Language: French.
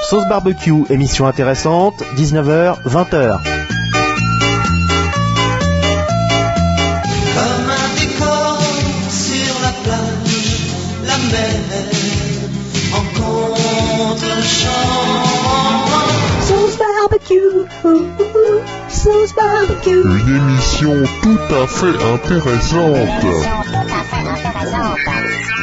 Sauce Barbecue, émission intéressante, 19h, 20h. Comme un décor sur la plage, la mer en contre-champ. Sauce Barbecue, Sauce Barbecue. Une émission tout à fait intéressante.